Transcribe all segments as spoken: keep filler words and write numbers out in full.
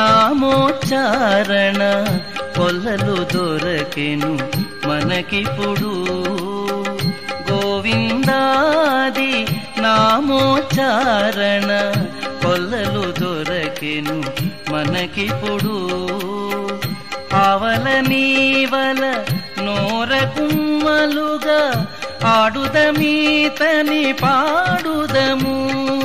నామోచ్చారణ కొల్లలు దొరకెను మనకిప్పుడు. గోవిందాది నామోచ్చారణ కొల్లలు దొరకెను మనకిప్పుడు. ఆవల నీవల నోరకుమ్మలుగా ఆడుదమీతని పాడుదము.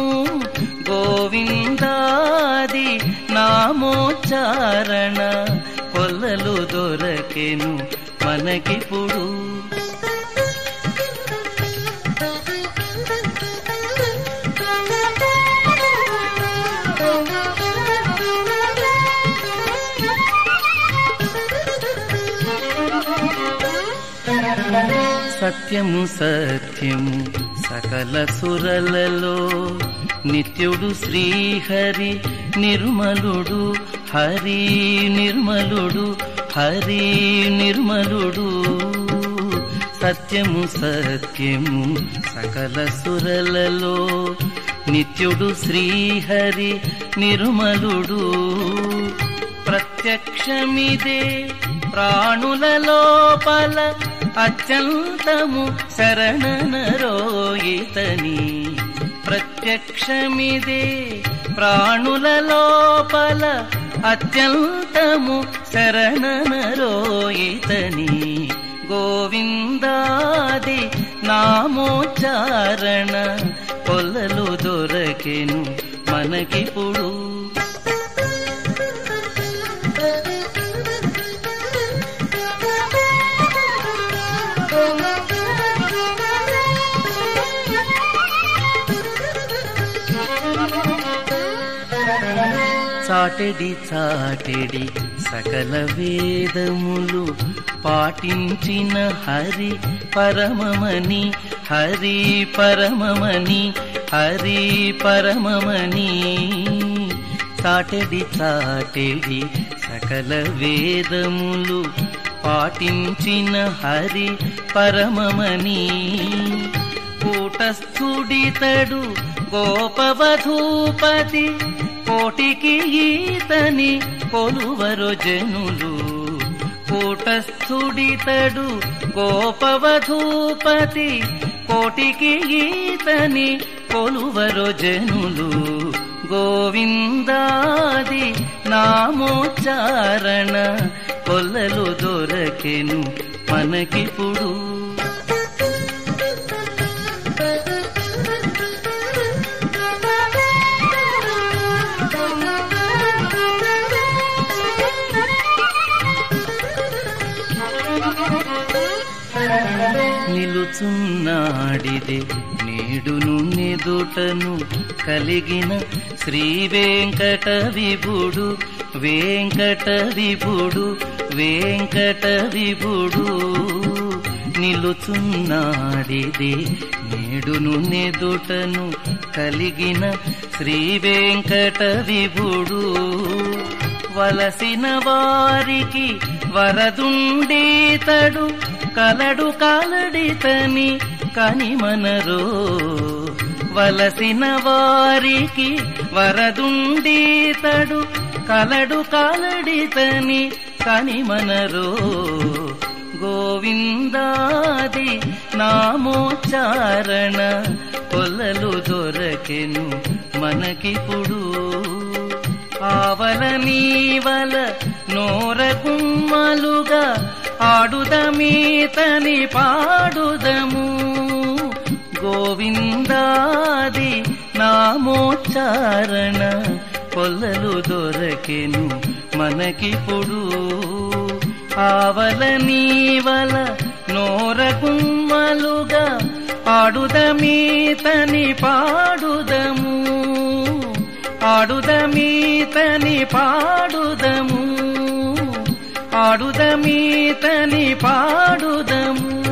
గోవిందాది నామోచ్చారణ కొల్లలు దొరకెను మనకిప్పుడు. సత్యము సత్యము సకల సురలలో నిత్యుడు శ్రీహరి నిర్మలుడు. హరి నిర్మలుడు హరి నిర్మలుడు. సత్యము సత్యము సకల సురలలో నిత్యుడు శ్రీహరి నిర్మలుడు. ప్రత్యక్షమిదే ప్రాణుల లోపల అత్యంతము శరణనరోయితని. ప్రత్యక్షమిదే ప్రాణుల లోపల అత్యంతము శరణనరోయితని. గోవిందాది నామోచ్చారణ కొల్లలు దొరకెను మనకిప్పుడు. చాటెడి చాటెడి సకల వేదములు పాటించిన హరి పరమమని. హరి పరమమని హరి పరమమని. చాటెడి చాటెడి సకల వేదములు పాటించిన హరి పరమమని. కూటస్థుడితడు గోపవధూపతి కోటికి ఈతని కొలువరు జనులు. కూటస్థుడితడు గోపవధూపతి కోటికి ఈతని కొలువరు జనులు. గోవిందాది నామోచ్చారణ కొల్లలు దొరకెను మనకిప్పుడు. నిలుచున్నాడిదే నేడును నెదుటను కలిగిన శ్రీ వెంకట విభుడు. వెంకట విభుడు వెంకట విభుడు. నిలుచున్నాడిదే నేడును నెదుటను కలిగిన శ్రీ వెంకట విభుడు. వలసిన వారికి వరదుండీతడు కలడు కాలడితని కనిమనరో. వలసిన వారికి వరదుండీతడు కలడు కాలడితని కనిమనరో. గోవిందాది నామోచ్చారణ కొల్లలు దొరకెను మనకిప్పుడు. ఆవల నీవల నోరకుమ్మలుగా ఆడుదమీతని పాడుదము. గోవిందాది నామోచ్చారణ కొల్లలు దొరకెను మనకిప్పుడు. ఆవల నీవల నోరకుమ్మలుగా ఆడుదమీతని పాడుదము. ఆడుదమీతని పాడుదము. ఆడుదమీతని పాడుదము.